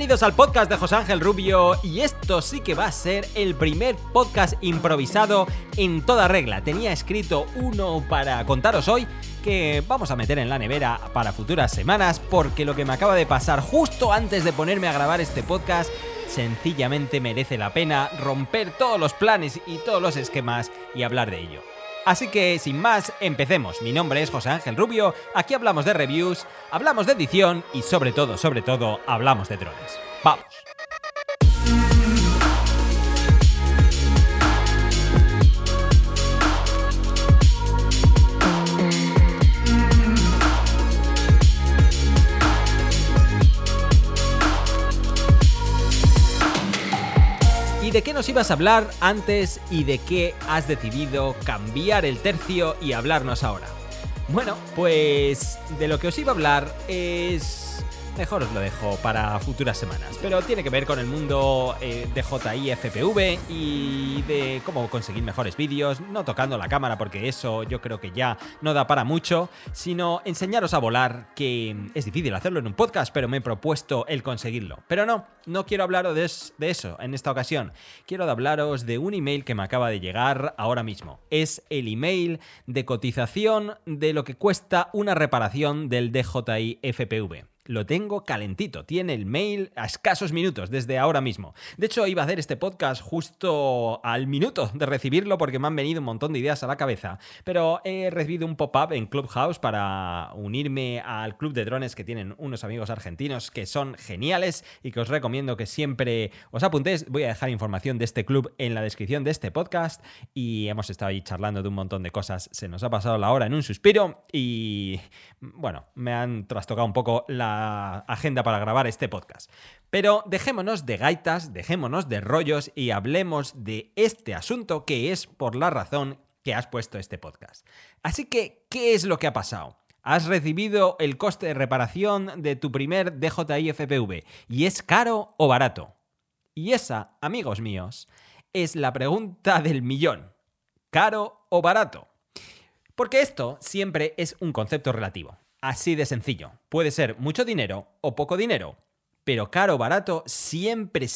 Bienvenidos al podcast de José Ángel Rubio, y esto sí que va a ser el primer podcast improvisado en toda regla. Tenía escrito uno para contaros hoy que vamos a meter en la nevera para futuras semanas, porque lo que me acaba de pasar justo antes de ponerme a grabar este podcast sencillamente merece la pena romper todos los planes y todos los esquemas y hablar de ello. Así que, sin más, empecemos. Mi nombre es José Ángel Rubio, aquí hablamos de reviews, hablamos de edición y sobre todo, hablamos de drones. ¡Vamos! ¿Y de qué nos ibas a hablar antes y de qué has decidido cambiar el tercio y hablarnos ahora? Bueno, pues de lo que os iba a hablar es... Mejor os lo dejo para futuras semanas, pero tiene que ver con el mundo DJI FPV y de cómo conseguir mejores vídeos, no tocando la cámara porque eso yo creo que ya no da para mucho, sino enseñaros a volar, que es difícil hacerlo en un podcast, pero me he propuesto el conseguirlo. Pero no quiero hablaros de eso en esta ocasión. Quiero hablaros de un email que me acaba de llegar ahora mismo. Es el email de cotización de lo que cuesta una reparación del DJI FPV. Lo tengo calentito, tiene el mail a escasos minutos desde ahora mismo. De hecho, iba a hacer este podcast justo al minuto de recibirlo porque me han venido un montón de ideas a la cabeza, pero he recibido un pop-up en Clubhouse para unirme al club de drones que tienen unos amigos argentinos que son geniales y que os recomiendo que siempre os apuntéis. Voy a dejar información de este club en la descripción de este podcast y hemos estado ahí charlando de un montón de cosas. Se nos ha pasado la hora en un suspiro y, bueno, me han trastocado un poco la agenda para grabar este podcast. Pero dejémonos de gaitas, dejémonos de rollos y hablemos de este asunto, que es por la razón que has puesto este podcast. Así que, ¿qué es lo que ha pasado? Has recibido el coste de reparación de tu primer DJI FPV y ¿es caro o barato? Y esa, amigos míos, es la pregunta del millón. ¿Caro o barato? Porque esto siempre es un concepto relativo. Así de sencillo. Puede ser mucho dinero o poco dinero, pero caro o barato siempre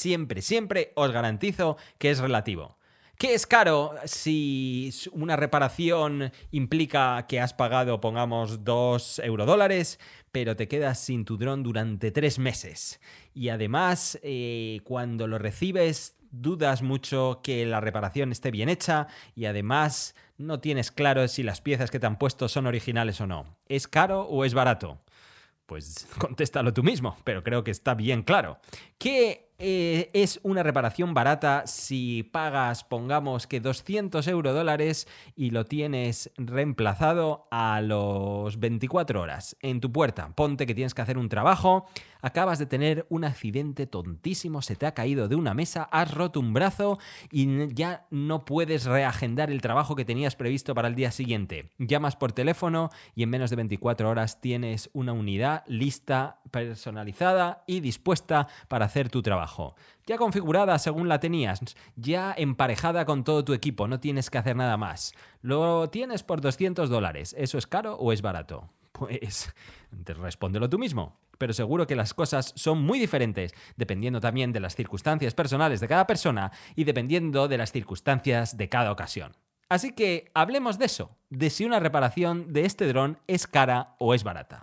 os garantizo que es relativo. ¿Qué es caro si una reparación implica que has pagado, pongamos, 2 eurodólares, pero te quedas sin tu dron durante 3 meses? Y además, cuando lo recibes, dudas mucho que la reparación esté bien hecha y además no tienes claro si las piezas que te han puesto son originales o no. ¿Es caro o es barato? Pues contéstalo tú mismo, pero creo que está bien claro. ¿Qué es una reparación barata si pagas, pongamos que 200 eurodólares y lo tienes reemplazado a los 24 horas en tu puerta? Ponte que tienes que hacer un trabajo, acabas de tener un accidente tontísimo, se te ha caído de una mesa, has roto un brazo y ya no puedes reagendar el trabajo que tenías previsto para el día siguiente. Llamas por teléfono y en menos de 24 horas tienes una unidad lista, personalizada y dispuesta para hacer tu trabajo. Ya configurada según la tenías, ya emparejada con todo tu equipo, no tienes que hacer nada más. Lo tienes por 200 dólares. ¿Eso es caro o es barato? Pues respóndelo tú mismo. Pero seguro que las cosas son muy diferentes, dependiendo también de las circunstancias personales de cada persona y dependiendo de las circunstancias de cada ocasión. Así que hablemos de eso, de si una reparación de este dron es cara o es barata.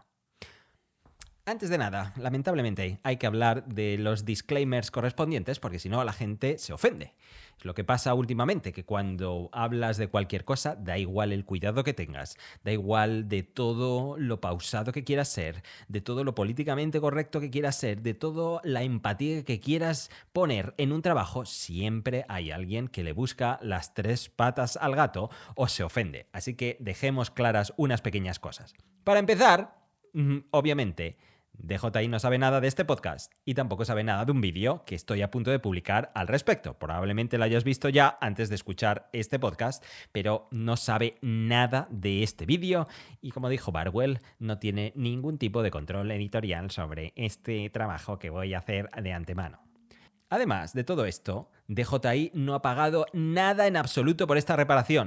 Antes de nada, lamentablemente, hay que hablar de los disclaimers correspondientes porque si no la gente se ofende. Es lo que pasa últimamente, que cuando hablas de cualquier cosa, da igual el cuidado que tengas, da igual de todo lo pausado que quieras ser, de todo lo políticamente correcto que quieras ser, de toda la empatía que quieras poner en un trabajo, siempre hay alguien que le busca las 3 patas al gato o se ofende. Así que dejemos claras unas pequeñas cosas. Para empezar, obviamente, DJI no sabe nada de este podcast y tampoco sabe nada de un vídeo que estoy a punto de publicar al respecto. Probablemente lo hayas visto ya antes de escuchar este podcast, pero no sabe nada de este vídeo y, como dijo Barwell, no tiene ningún tipo de control editorial sobre este trabajo que voy a hacer de antemano. Además de todo esto, DJI no ha pagado nada en absoluto por esta reparación.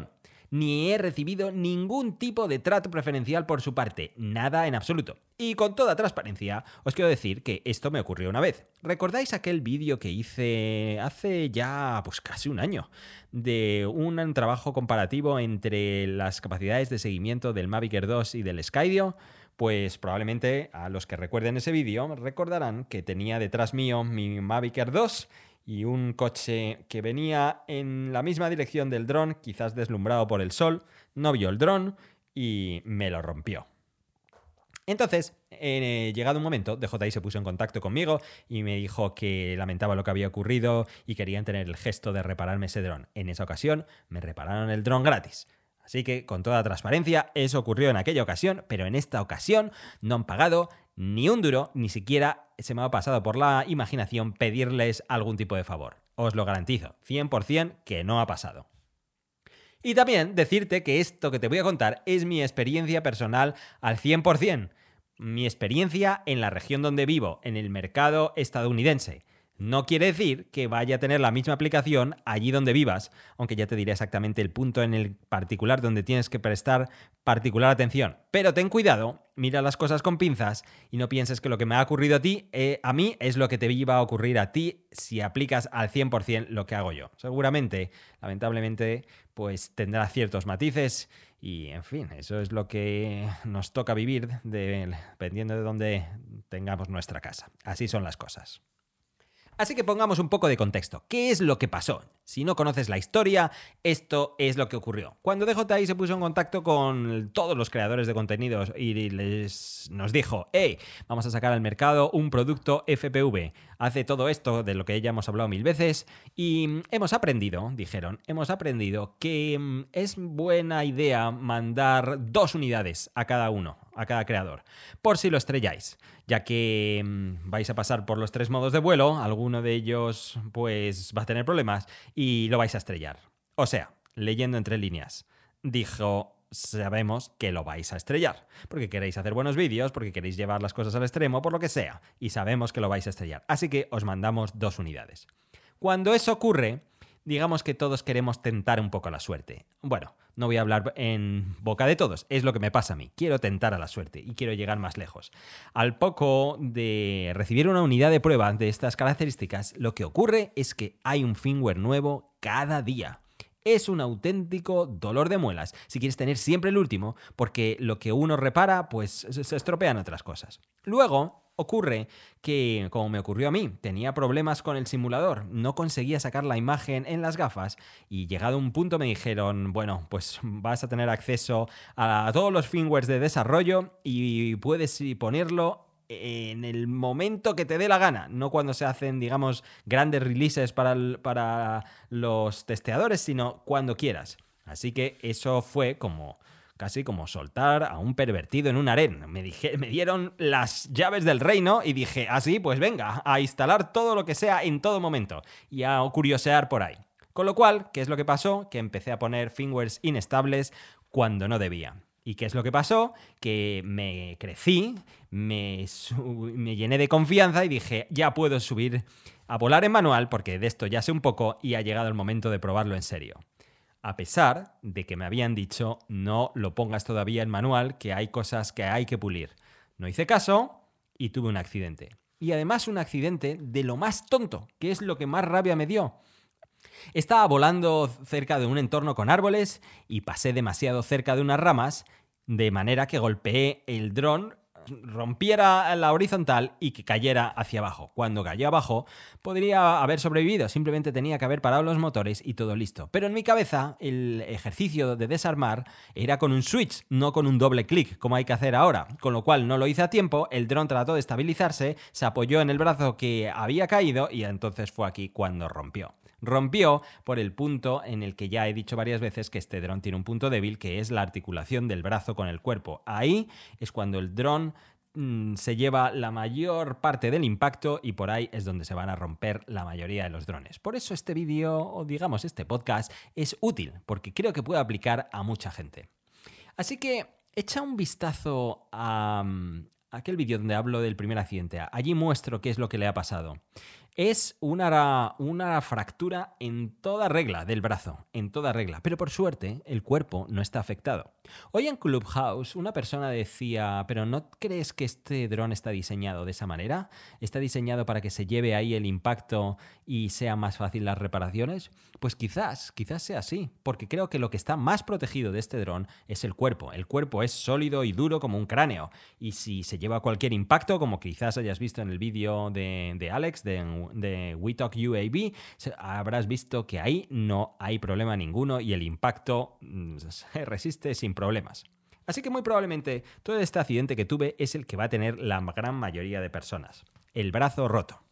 ni he recibido ningún tipo de trato preferencial por su parte, nada en absoluto. Y con toda transparencia, os quiero decir que esto me ocurrió una vez. ¿Recordáis aquel vídeo que hice hace ya pues casi un año de un trabajo comparativo entre las capacidades de seguimiento del Mavic Air 2 y del Skydio? Pues probablemente a los que recuerden ese vídeo recordarán que tenía detrás mío mi Mavic Air 2 y un coche que venía en la misma dirección del dron, quizás deslumbrado por el sol, no vio el dron y me lo rompió. Entonces, llegado un momento, DJI se puso en contacto conmigo y me dijo que lamentaba lo que había ocurrido y querían tener el gesto de repararme ese dron. En esa ocasión me repararon el dron gratis. Así que, con toda transparencia, eso ocurrió en aquella ocasión, pero en esta ocasión no han pagado ni un duro, ni siquiera se me ha pasado por la imaginación pedirles algún tipo de favor. Os lo garantizo, 100% que no ha pasado. Y también decirte que esto que te voy a contar es mi experiencia personal al 100%. Mi experiencia en la región donde vivo, en el mercado estadounidense. No quiere decir que vaya a tener la misma aplicación allí donde vivas, aunque ya te diré exactamente el punto en el particular donde tienes que prestar particular atención. Pero ten cuidado, mira las cosas con pinzas y no pienses que lo que me ha ocurrido a mí es lo que te iba a ocurrir a ti si aplicas al 100% lo que hago yo. Seguramente, lamentablemente, pues tendrá ciertos matices y, en fin, eso es lo que nos toca vivir dependiendo de dónde tengamos nuestra casa. Así son las cosas. Así que pongamos un poco de contexto. ¿Qué es lo que pasó? Si no conoces la historia, esto es lo que ocurrió. Cuando DJI se puso en contacto con todos los creadores de contenidos y nos dijo, hey, vamos a sacar al mercado un producto FPV. Hace todo esto de lo que ya hemos hablado 1000 veces y hemos aprendido que es buena idea mandar 2 unidades a cada uno, a cada creador, por si lo estrelláis, ya que vais a pasar por los 3 modos de vuelo, alguno de ellos pues va a tener problemas y lo vais a estrellar. O sea, leyendo entre líneas, dijo, sabemos que lo vais a estrellar, porque queréis hacer buenos vídeos, porque queréis llevar las cosas al extremo, por lo que sea, y sabemos que lo vais a estrellar. Así que os mandamos 2 unidades. Cuando eso ocurre, digamos que todos queremos tentar un poco la suerte. Bueno, no voy a hablar en boca de todos, es lo que me pasa a mí. Quiero tentar a la suerte y quiero llegar más lejos. Al poco de recibir una unidad de prueba de estas características, lo que ocurre es que hay un firmware nuevo cada día. Es un auténtico dolor de muelas si quieres tener siempre el último, porque lo que uno repara, pues se estropean otras cosas. Luego ocurre que, como me ocurrió a mí, tenía problemas con el simulador, no conseguía sacar la imagen en las gafas y llegado a un punto me dijeron, bueno, pues vas a tener acceso a todos los firmwares de desarrollo y puedes ponerlo en el momento que te dé la gana, no cuando se hacen, digamos, grandes releases para los testeadores, sino cuando quieras. Así que eso fue casi como soltar a un pervertido en un harén. Me dieron las llaves del reino y dije, así, pues venga, a instalar todo lo que sea en todo momento y a curiosear por ahí. Con lo cual, ¿qué es lo que pasó? Que empecé a poner firmwares inestables cuando no debía. ¿Y qué es lo que pasó? Que me crecí, me llené de confianza y dije, ya puedo subir a volar en manual porque de esto ya sé un poco y ha llegado el momento de probarlo en serio. A pesar de que me habían dicho, no lo pongas todavía en manual, que hay cosas que hay que pulir. No hice caso y tuve un accidente. Y además un accidente de lo más tonto, que es lo que más rabia me dio. Estaba volando cerca de un entorno con árboles y pasé demasiado cerca de unas ramas, de manera que golpeé el dron, rompiera la horizontal y que cayera hacia abajo. Cuando cayó abajo, podría haber sobrevivido, simplemente tenía que haber parado los motores y todo listo. Pero en mi cabeza, el ejercicio de desarmar era con un switch, no con un doble clic, como hay que hacer ahora. Con lo cual no lo hice a tiempo, el dron trató de estabilizarse, se apoyó en el brazo que había caído y entonces fue aquí cuando rompió. Rompió por el punto en el que ya he dicho varias veces que este dron tiene un punto débil, que es la articulación del brazo con el cuerpo. Ahí es cuando el dron se lleva la mayor parte del impacto y por ahí es donde se van a romper la mayoría de los drones. Por eso este vídeo, o digamos este podcast, es útil, porque creo que puede aplicar a mucha gente. Así que echa un vistazo a aquel vídeo donde hablo del primer accidente. Allí muestro qué es lo que le ha pasado. Es una fractura en toda regla del brazo, en toda regla. Pero por suerte, el cuerpo no está afectado. Hoy en Clubhouse una persona decía, ¿pero no crees que este dron está diseñado de esa manera? ¿Está diseñado para que se lleve ahí el impacto y sea más fácil las reparaciones? Pues quizás sea así, porque creo que lo que está más protegido de este dron es el cuerpo. El cuerpo es sólido y duro como un cráneo. Y si se lleva cualquier impacto, como quizás hayas visto en el vídeo de Alex, de We Talk UAV, habrás visto que ahí no hay problema ninguno y el impacto se resiste sin problemas. Así que muy probablemente todo este accidente que tuve es el que va a tener la gran mayoría de personas. El brazo roto.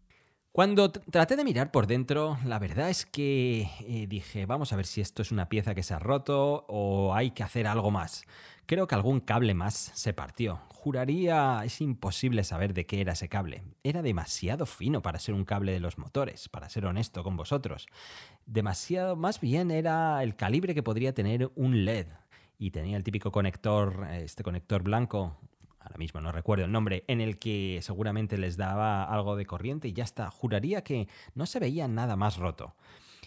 Cuando traté de mirar por dentro, la verdad es que dije, vamos a ver si esto es una pieza que se ha roto o hay que hacer algo más. Creo que algún cable más se partió. Juraría, es imposible saber de qué era ese cable. Era demasiado fino para ser un cable de los motores, para ser honesto con vosotros. Demasiado, más bien era el calibre que podría tener un LED. Y tenía el típico conector, este conector blanco, ahora mismo no recuerdo el nombre, en el que seguramente les daba algo de corriente y ya está. Juraría que no se veía nada más roto.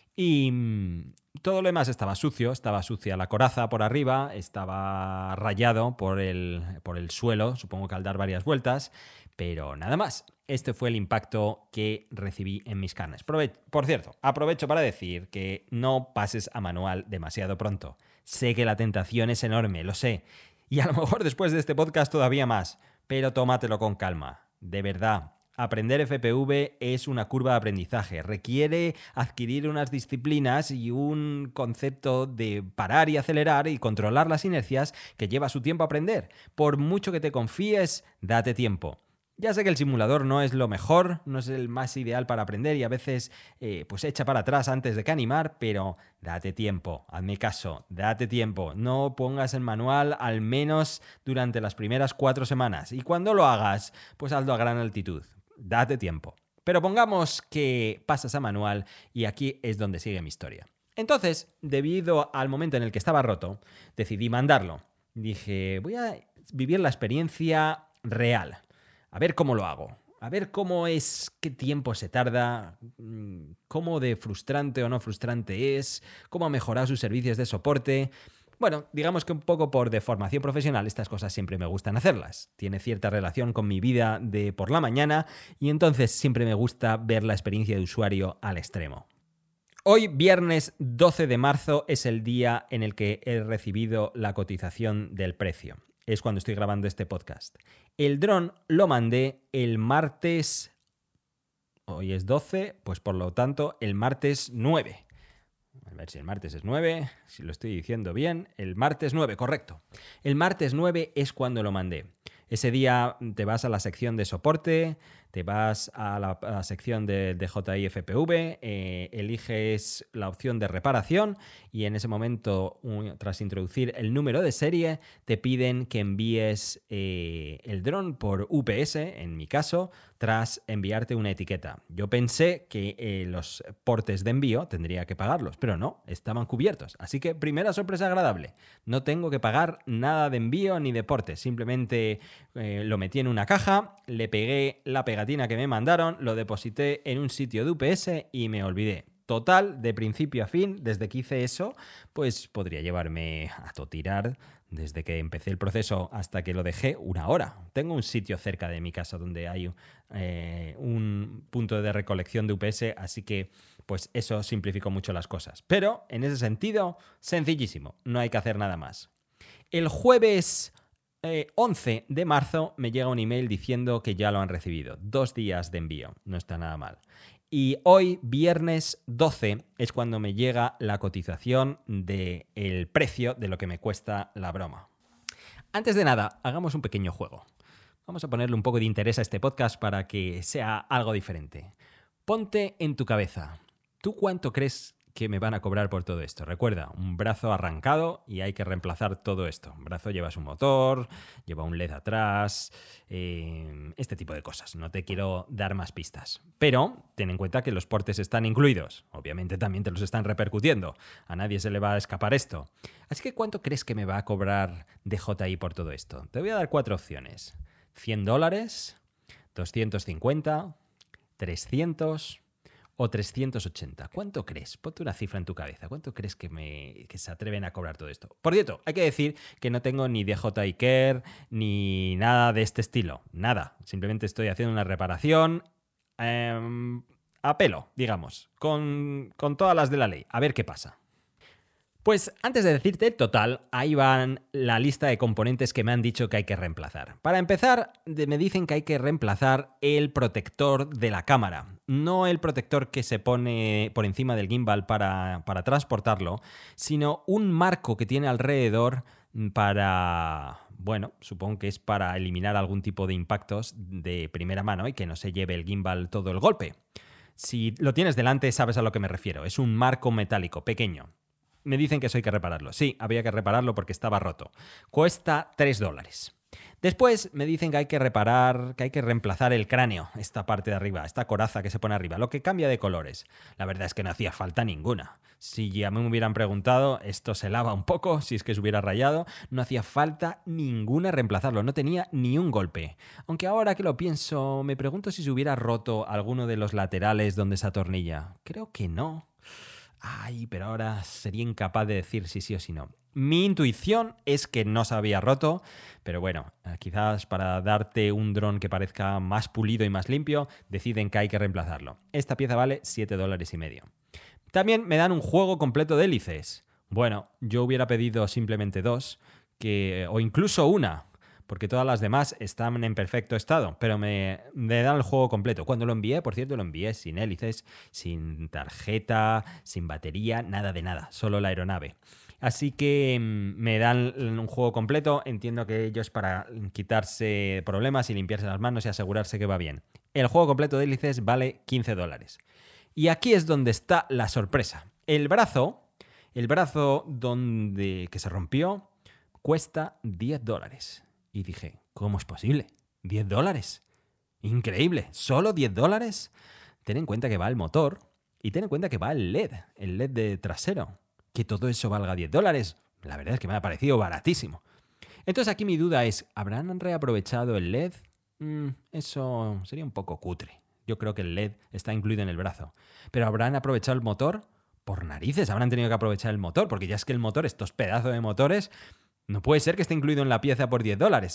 Y todo lo demás estaba sucio, estaba sucia la coraza por arriba, estaba rayado por el suelo, supongo que al dar varias vueltas, pero nada más. Este fue el impacto que recibí en mis carnes. Por cierto, aprovecho para decir que no pases a manual demasiado pronto. Sé que la tentación es enorme, lo sé. Y a lo mejor después de este podcast todavía más, pero tómatelo con calma. De verdad, aprender FPV es una curva de aprendizaje. Requiere adquirir unas disciplinas y un concepto de parar y acelerar y controlar las inercias que lleva su tiempo aprender. Por mucho que te confíes, date tiempo. Ya sé que el simulador no es lo mejor, no es el más ideal para aprender y a veces pues echa para atrás antes de que animar, pero date tiempo, hazme caso, date tiempo. No pongas el manual al menos durante las primeras 4 semanas y cuando lo hagas, pues hazlo a gran altitud. Date tiempo. Pero pongamos que pasas a manual y aquí es donde sigue mi historia. Entonces, debido al momento en el que estaba roto, decidí mandarlo. Dije, voy a vivir la experiencia real. A ver cómo lo hago, a ver cómo es, qué tiempo se tarda, cómo de frustrante o no frustrante es, cómo ha mejorado sus servicios de soporte. Bueno, digamos que un poco por deformación profesional estas cosas siempre me gustan hacerlas. Tiene cierta relación con mi vida de por la mañana y entonces siempre me gusta ver la experiencia de usuario al extremo. Hoy, viernes 12 de marzo, es el día en el que he recibido la cotización del precio. Es cuando estoy grabando este podcast. El dron lo mandé el martes, hoy es 12, pues por lo tanto el martes 9. A ver si el martes es 9, si lo estoy diciendo bien. El martes 9, correcto. El martes 9 es cuando lo mandé. Ese día te vas a la sección de soporte, te vas a la sección de DJI FPV, eliges la opción de reparación y en ese momento, tras introducir el número de serie, te piden que envíes el dron por UPS, en mi caso, tras enviarte una etiqueta. Yo pensé que los portes de envío tendría que pagarlos, pero no, estaban cubiertos. Así que primera sorpresa agradable. No tengo que pagar nada de envío ni de portes, simplemente lo metí en una caja, le pegué la pegatina que me mandaron, lo deposité en un sitio de UPS y me olvidé. Total, de principio a fin, desde que hice eso, pues podría llevarme a tirar desde que empecé el proceso hasta que lo dejé 1 hora. Tengo un sitio cerca de mi casa donde hay un punto de recolección de UPS, así que pues eso simplificó mucho las cosas. Pero en ese sentido, sencillísimo, no hay que hacer nada más. El jueves 11 de marzo me llega un email diciendo que ya lo han recibido. 2 días de envío, no está nada mal. Y hoy, viernes 12, es cuando me llega la cotización del precio de lo que me cuesta la broma. Antes de nada, hagamos un pequeño juego. Vamos a ponerle un poco de interés a este podcast para que sea algo diferente. Ponte en tu cabeza. ¿Tú cuánto crees que me van a cobrar por todo esto? Recuerda, un brazo arrancado y hay que reemplazar todo esto. Un brazo lleva su motor, lleva un LED atrás, este tipo de cosas. No te quiero dar más pistas. Pero ten en cuenta que los portes están incluidos. Obviamente también te los están repercutiendo. A nadie se le va a escapar esto. Así que ¿cuánto crees que me va a cobrar DJI por todo esto? Te voy a dar 4 opciones. $100, 250, ¿300 o 380? ¿Cuánto crees? Ponte una cifra en tu cabeza. ¿Cuánto crees que se atreven a cobrar todo esto? Por cierto, hay que decir que no tengo ni DJI Care ni nada de este estilo. Nada. Simplemente estoy haciendo una reparación a pelo, digamos, con todas las de la ley. A ver qué pasa. Pues antes de decirte el total, ahí van la lista de componentes que me han dicho que hay que reemplazar. Para empezar, me dicen que hay que reemplazar el protector de la cámara. No el protector que se pone por encima del gimbal para transportarlo, sino un marco que tiene alrededor para... Bueno, supongo que es para eliminar algún tipo de impactos de primera mano y que no se lleve el gimbal todo el golpe. Si lo tienes delante, sabes a lo que me refiero. Es un marco metálico pequeño. Me dicen que eso hay que repararlo. Sí, había que repararlo porque estaba roto. Cuesta $3. Después me dicen que hay que reemplazar el cráneo, esta parte de arriba, esta coraza que se pone arriba, lo que cambia de colores. La verdad es que no hacía falta ninguna. Si a mí me hubieran preguntado, esto se lava un poco, si es que se hubiera rayado, no hacía falta ninguna reemplazarlo, no tenía ni un golpe. Aunque ahora que lo pienso, me pregunto si se hubiera roto alguno de los laterales donde se atornilla. Creo que no. Ay, pero ahora sería incapaz de decir si sí o si no. Mi intuición es que no se había roto, pero bueno, quizás para darte un dron que parezca más pulido y más limpio, deciden que hay que reemplazarlo. Esta pieza vale $7.50. También me dan un juego completo de hélices. Bueno, yo hubiera pedido simplemente 2, o incluso una, porque todas las demás están en perfecto estado, pero me dan el juego completo. Cuando lo envié, por cierto, lo envié sin hélices, sin tarjeta, sin batería, nada de nada, solo la aeronave. Así que me dan un juego completo, entiendo que ello es para quitarse problemas y limpiarse las manos y asegurarse que va bien. El juego completo de hélices vale $15. Y aquí es donde está la sorpresa. El brazo que se rompió cuesta $10. Y dije, ¿cómo es posible? $10. Increíble, ¿solo $10? Ten en cuenta que va el motor y ten en cuenta que va el LED de trasero. Que todo eso valga $10. La verdad es que me ha parecido baratísimo. Entonces aquí mi duda es, ¿habrán reaprovechado el LED? Eso sería un poco cutre. Yo creo que el LED está incluido en el brazo. ¿Pero habrán aprovechado el motor? Por narices, habrán tenido que aprovechar el motor, porque ya es que el motor, estos pedazos de motores... No puede ser que esté incluido en la pieza por $10.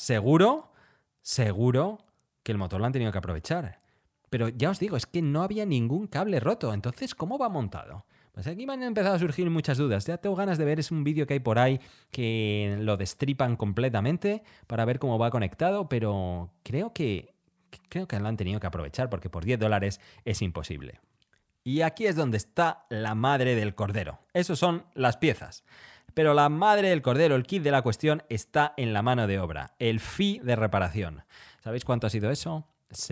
Seguro que el motor lo han tenido que aprovechar. Pero ya os digo, es que no había ningún cable roto. Entonces, ¿cómo va montado? Pues aquí me han empezado a surgir muchas dudas. Ya tengo ganas de ver, es un vídeo que hay por ahí que lo destripan completamente para ver cómo va conectado, pero creo que lo han tenido que aprovechar porque por $10 es imposible. Y aquí es donde está la madre del cordero. Esas son las piezas. Pero la madre del cordero, el kit de la cuestión, está en la mano de obra, el fee de reparación. ¿Sabéis cuánto ha sido eso?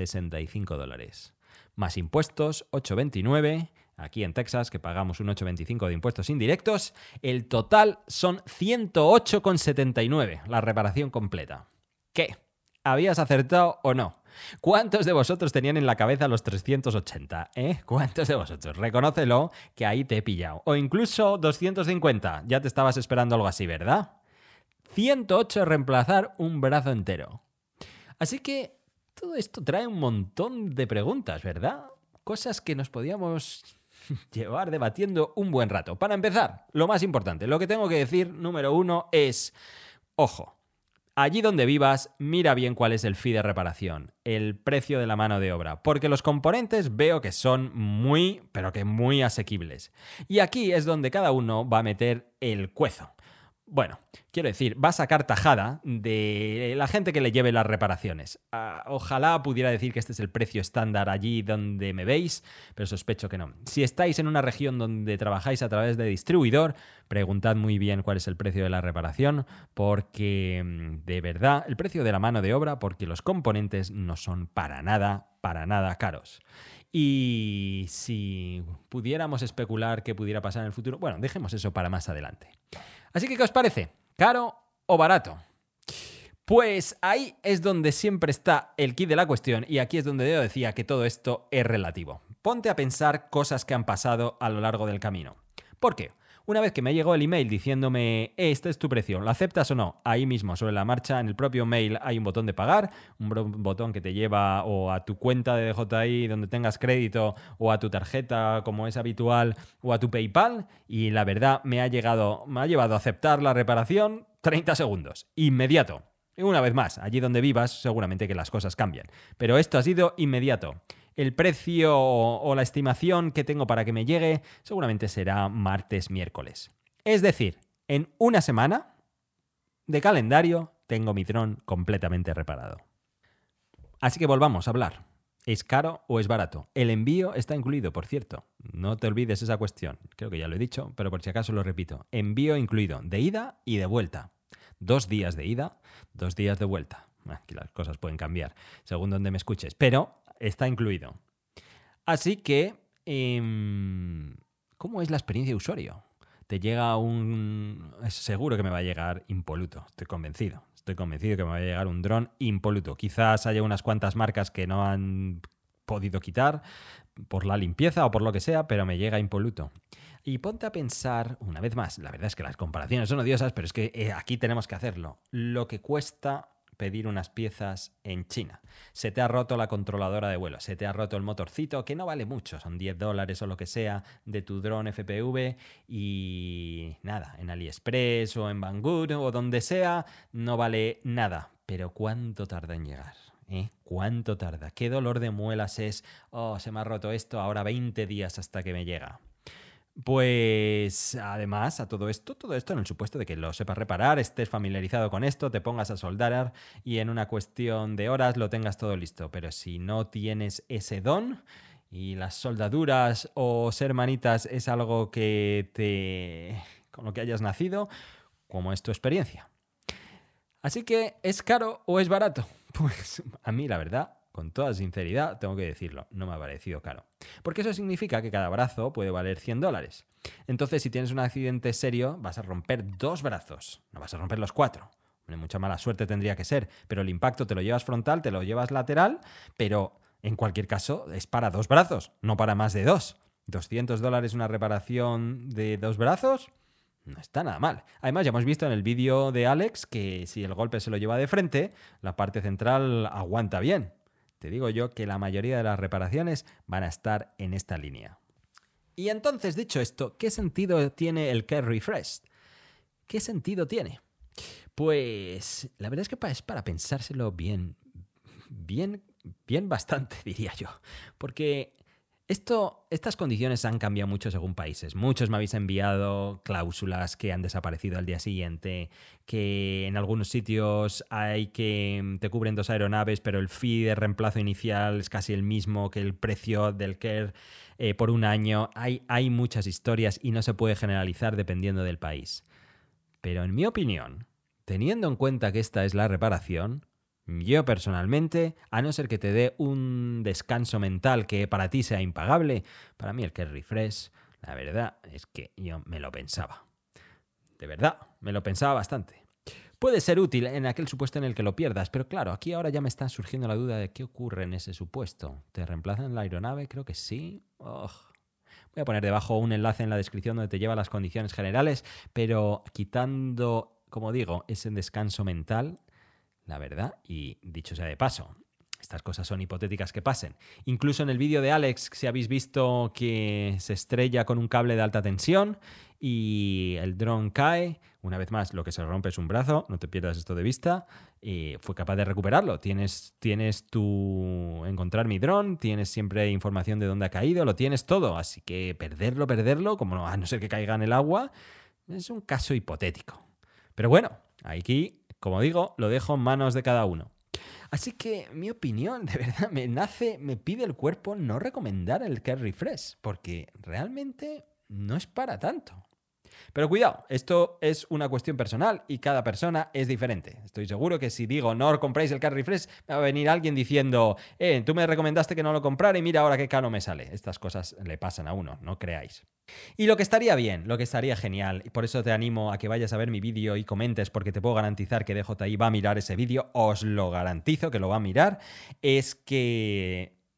$65. Más impuestos, $8.29. Aquí en Texas, que pagamos un $8.25 de impuestos indirectos, el total son $108,79, la reparación completa. ¿Qué? ¿Habías acertado o no? ¿Cuántos de vosotros tenían en la cabeza los 380? ¿Cuántos de vosotros? Reconócelo, que ahí te he pillado. O incluso 250. Ya te estabas esperando algo así, ¿verdad? 108 reemplazar un brazo entero. Así que todo esto trae un montón de preguntas, ¿verdad? Cosas que nos podíamos llevar debatiendo un buen rato. Para empezar, lo más importante, lo que tengo que decir, número 1, es... Ojo. Allí donde vivas, mira bien cuál es el fee de reparación, el precio de la mano de obra, porque los componentes veo que son muy, pero que muy asequibles. Y aquí es donde cada uno va a meter el cuezo. Bueno, quiero decir, va a sacar tajada de la gente que le lleve las reparaciones. Ojalá pudiera decir que este es el precio estándar allí donde me veis, pero sospecho que no. Si estáis en una región donde trabajáis a través de distribuidor, preguntad muy bien cuál es el precio de la reparación, porque de verdad, el precio de la mano de obra, porque los componentes no son para nada caros. Y si pudiéramos especular qué pudiera pasar en el futuro, bueno, dejemos eso para más adelante. Así que, ¿qué os parece? ¿Caro o barato? Pues ahí es donde siempre está el kit de la cuestión y aquí es donde yo decía que todo esto es relativo. Ponte a pensar cosas que han pasado a lo largo del camino. ¿Por qué? Una vez que me llegó el email diciéndome, este es tu precio, ¿lo aceptas o no? Ahí mismo, sobre la marcha, en el propio mail hay un botón de pagar, un botón que te lleva o a tu cuenta de DJI donde tengas crédito o a tu tarjeta como es habitual o a tu PayPal, y la verdad me ha llevado a aceptar la reparación 30 segundos, inmediato. Y una vez más, allí donde vivas seguramente que las cosas cambian, pero esto ha sido inmediato. El precio o la estimación que tengo para que me llegue seguramente será martes-miércoles. Es decir, en una semana de calendario tengo mi dron completamente reparado. Así que volvamos a hablar. ¿Es caro o es barato? El envío está incluido, por cierto. No te olvides esa cuestión. Creo que ya lo he dicho, pero por si acaso lo repito. Envío incluido, de ida y de vuelta. 2 días de ida, 2 días de vuelta. Aquí las cosas pueden cambiar según donde me escuches, pero está incluido. Así que, ¿cómo es la experiencia de usuario? Te llega seguro que me va a llegar impoluto, estoy convencido. Estoy convencido que me va a llegar un dron impoluto. Quizás haya unas cuantas marcas que no han podido quitar por la limpieza o por lo que sea, pero me llega impoluto. Y ponte a pensar, una vez más, la verdad es que las comparaciones son odiosas, pero es que aquí tenemos que hacerlo. Lo que cuesta pedir unas piezas en China. Se te ha roto la controladora de vuelo, se te ha roto el motorcito, que no vale mucho, son $10 o lo que sea, de tu dron FPV, y nada, en AliExpress o en Banggood o donde sea, no vale nada. Pero ¿cuánto tarda en llegar? ¿Cuánto tarda? ¿Qué dolor de muelas es? Oh, se me ha roto esto, ahora 20 días hasta que me llega. Pues además a todo esto en el supuesto de que lo sepas reparar, estés familiarizado con esto, te pongas a soldar y en una cuestión de horas lo tengas todo listo. Pero si no tienes ese don y las soldaduras o ser manitas es algo con lo que hayas nacido, ¿cómo es tu experiencia? Así que, ¿es caro o es barato? Pues a mí la verdad, con toda sinceridad, tengo que decirlo, no me ha parecido caro. Porque eso significa que cada brazo puede valer $100. Entonces, si tienes un accidente serio, vas a romper 2 brazos, no vas a romper los 4. Mucha mala suerte tendría que ser, pero el impacto te lo llevas frontal, te lo llevas lateral, pero en cualquier caso es para 2 brazos, no para más de 2. $200 una reparación de 2 brazos, no está nada mal. Además, ya hemos visto en el vídeo de Alex que si el golpe se lo lleva de frente, la parte central aguanta bien. Te digo yo que la mayoría de las reparaciones van a estar en esta línea. Y entonces, dicho esto, ¿qué sentido tiene el Care Refresh? ¿Qué sentido tiene? Pues la verdad es que es para pensárselo bien bastante, diría yo. Porque estas condiciones han cambiado mucho según países. Muchos me habéis enviado cláusulas que han desaparecido al día siguiente, que en algunos sitios hay que te cubren 2 aeronaves, pero el fee de reemplazo inicial es casi el mismo que el precio del Care por 1 año. Hay muchas historias y no se puede generalizar dependiendo del país. Pero en mi opinión, teniendo en cuenta que esta es la reparación, yo personalmente, a no ser que te dé un descanso mental que para ti sea impagable, para mí el Care Refresh, la verdad es que yo me lo pensaba. De verdad, me lo pensaba bastante. Puede ser útil en aquel supuesto en el que lo pierdas, pero claro, aquí ahora ya me está surgiendo la duda de qué ocurre en ese supuesto. ¿Te reemplazan la aeronave? Creo que sí. Voy a poner debajo un enlace en la descripción donde te lleva las condiciones generales, pero quitando, como digo, ese descanso mental, la verdad, y dicho sea de paso, estas cosas son hipotéticas que pasen. Incluso en el vídeo de Alex, si habéis visto que se estrella con un cable de alta tensión y el dron cae, una vez más, lo que se rompe es un brazo, no te pierdas esto de vista, fue capaz de recuperarlo. Tienes encontrar mi dron, tienes siempre información de dónde ha caído, lo tienes todo, así que perderlo, como no, a no ser que caiga en el agua, es un caso hipotético. Pero bueno, aquí, como digo, lo dejo en manos de cada uno. Así que mi opinión, de verdad, me pide el cuerpo no recomendar el Care Refresh, porque realmente no es para tanto. Pero cuidado, esto es una cuestión personal y cada persona es diferente. Estoy seguro que si digo no compráis el Care Refresh, me va a venir alguien diciendo tú me recomendaste que no lo comprara y mira ahora qué caro me sale. Estas cosas le pasan a uno, no creáis. Y lo que estaría bien, lo que estaría genial, y por eso te animo a que vayas a ver mi vídeo y comentes, porque te puedo garantizar que DJI va a mirar ese vídeo, os lo garantizo que lo va a mirar, es que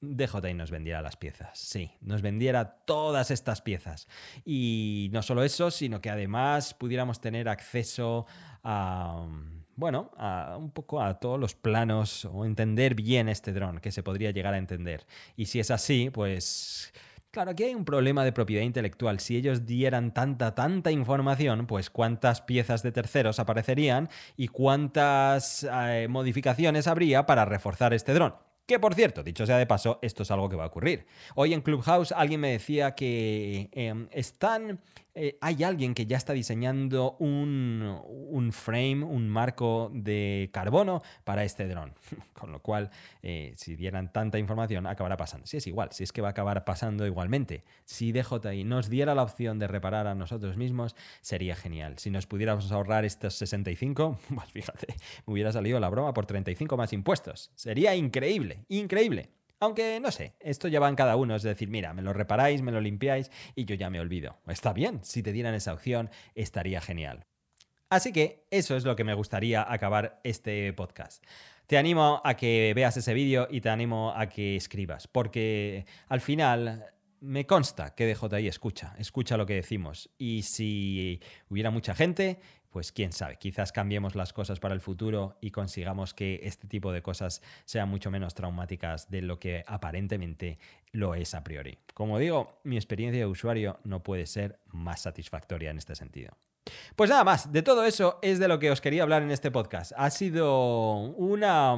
DJI nos vendiera las piezas. Sí, nos vendiera todas estas piezas. Y no solo eso, sino que además pudiéramos tener acceso a un poco a todos los planos o entender bien este dron, que se podría llegar a entender. Y si es así, pues claro, aquí hay un problema de propiedad intelectual. Si ellos dieran tanta información, pues cuántas piezas de terceros aparecerían y cuántas modificaciones habría para reforzar este dron. Que, por cierto, dicho sea de paso, esto es algo que va a ocurrir. Hoy en Clubhouse alguien me decía que hay alguien que ya está diseñando un frame, un marco de carbono para este dron. Con lo cual, si dieran tanta información, acabará pasando. Si es igual, si es que va a acabar pasando igualmente. Si DJI nos diera la opción de reparar a nosotros mismos, sería genial. Si nos pudiéramos ahorrar estos 65, pues fíjate, me hubiera salido la broma por 35 más impuestos. Sería increíble. Increíble. Aunque, no sé, esto ya va en cada uno. Es decir, mira, me lo reparáis, me lo limpiáis y yo ya me olvido. Está bien, si te dieran esa opción, estaría genial. Así que eso es lo que me gustaría acabar este podcast. Te animo a que veas ese vídeo y te animo a que escribas, porque al final me consta que DJI escucha lo que decimos. Y si hubiera mucha gente, pues quién sabe, quizás cambiemos las cosas para el futuro y consigamos que este tipo de cosas sean mucho menos traumáticas de lo que aparentemente lo es a priori. Como digo, mi experiencia de usuario no puede ser más satisfactoria en este sentido. Pues nada más, de todo eso es de lo que os quería hablar en este podcast. Ha sido una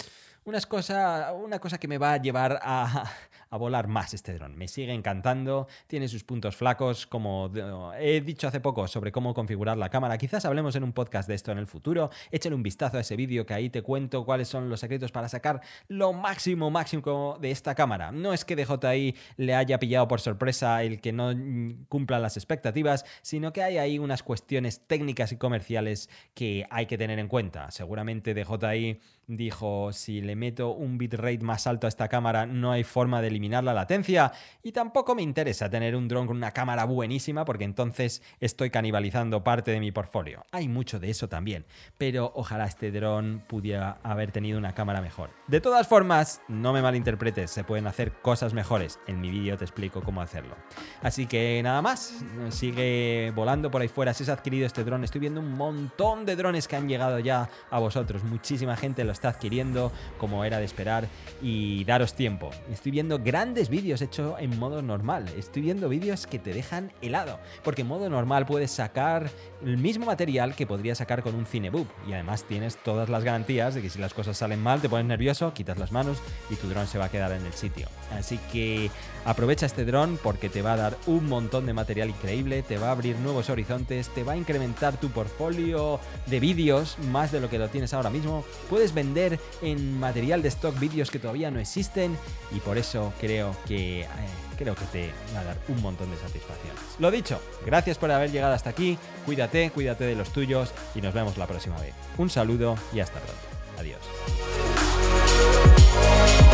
cosa que me va a llevar a volar más este dron. Me sigue encantando, tiene sus puntos flacos, como he dicho hace poco sobre cómo configurar la cámara. Quizás hablemos en un podcast de esto en el futuro. Échale un vistazo a ese vídeo que ahí te cuento cuáles son los secretos para sacar lo máximo de esta cámara. No es que DJI le haya pillado por sorpresa el que no cumplan las expectativas, sino que hay ahí unas cuestiones técnicas y comerciales que hay que tener en cuenta. Seguramente DJI dijo, si le meto un bitrate más alto a esta cámara no hay forma de eliminar la latencia, y tampoco me interesa tener un dron con una cámara buenísima porque entonces estoy canibalizando parte de mi portfolio. Hay mucho de eso también, pero ojalá este dron pudiera haber tenido una cámara mejor. De todas formas, no me malinterpretes, se pueden hacer cosas mejores. En mi vídeo te explico cómo hacerlo. Así que nada más, sigue volando por ahí fuera. Si has adquirido este dron, estoy viendo un montón de drones que han llegado ya a vosotros. Muchísima gente lo está adquiriendo, como era de esperar, y daros tiempo. Estoy viendo grandes vídeos hechos en modo normal. Estoy viendo vídeos que te dejan helado, porque en modo normal puedes sacar el mismo material que podrías sacar con un Cinebook, y además tienes todas las garantías de que si las cosas salen mal, te pones nervioso, quitas las manos y tu dron se va a quedar en el sitio. Así que aprovecha este dron porque te va a dar un montón de material increíble, te va a abrir nuevos horizontes, te va a incrementar tu portfolio de vídeos más de lo que lo tienes ahora mismo. Puedes vender en material de stock vídeos que todavía no existen, y por eso creo que te va a dar un montón de satisfacciones. Lo dicho, gracias por haber llegado hasta aquí, cuídate de los tuyos y nos vemos la próxima vez. Un saludo y hasta pronto. Adiós.